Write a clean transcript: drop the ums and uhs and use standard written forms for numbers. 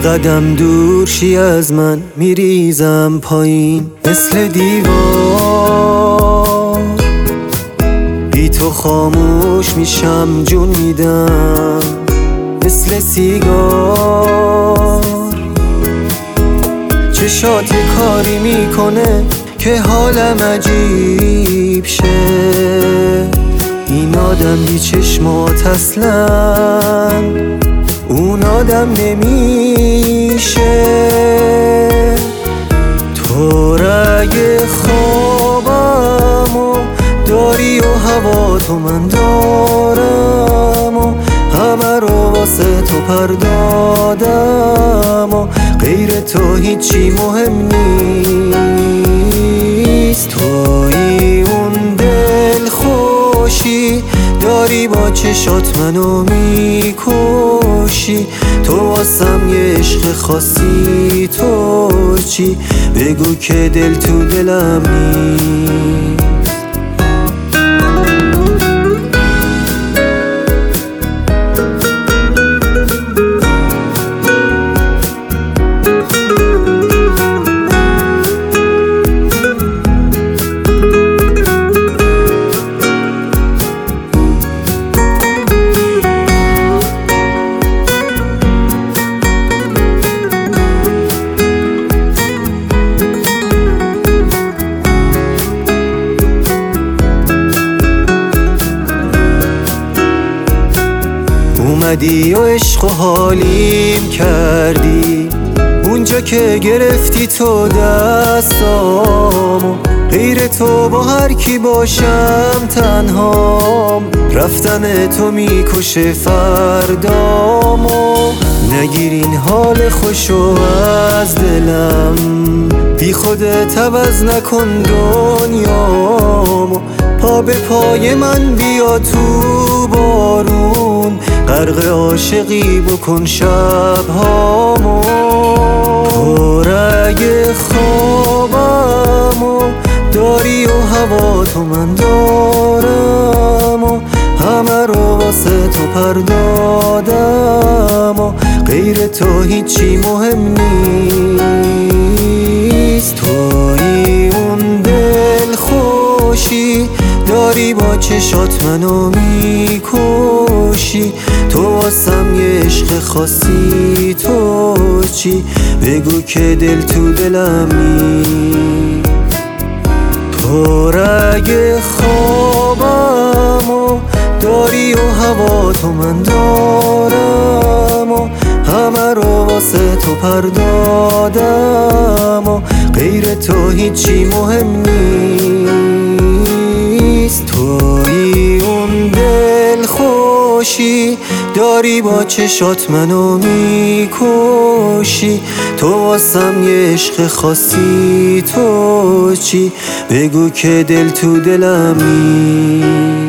قدم دور شی از من، میریزم پایین مثل دیوار. بی تو خاموش میشم، جون میدم مثل سیگار. چشات کاری میکنه که حالم عجیب شه. این آدم بی چشمات اصلا اون آدم نمیشه. تو رگ خوابمو داری و هوا تو من دارم و همه رو واسه تو پردادم و غیر تو هیچی مهم نیست. تویی اون دل خوشی داری با چشات منو میکشی. تو واسم یه عشق خاصی، تو چی؟ بگو که دل تو دلم نیست. اومدی و عشق و حالیم کردی، اونجا که گرفتی تو دستامو. غیر تو با هر کی باشم تنهام، رفتن تو میکشه فردامو. نگیر این حال خوشو از دلم، بی خودت عوض نکن دنیامو. پا به پای من بیا تو بارون، غرق عاشقی بکن شبهامو. تو رگ خوابمو داری و هوا تو من دارم و همه رو واسه تو پردادم و غیر تو هیچی مهم نیست. تویی اون دل خوشی داری با چشات منو میکشی. تو واسم یه عشق خاصی، تو چی؟ بگو که دل تو دلم نیست. تو رگ خوابمو داری و هوا تو من دارم و همه رو واسه تو پردادم و غیر تو هیچی مهم نیست. تویی اون دل خوشی داری با چشات منو میکشی. تو واسم یه عشق خاصی، تو چی؟ بگو که دل تو دلم نیست.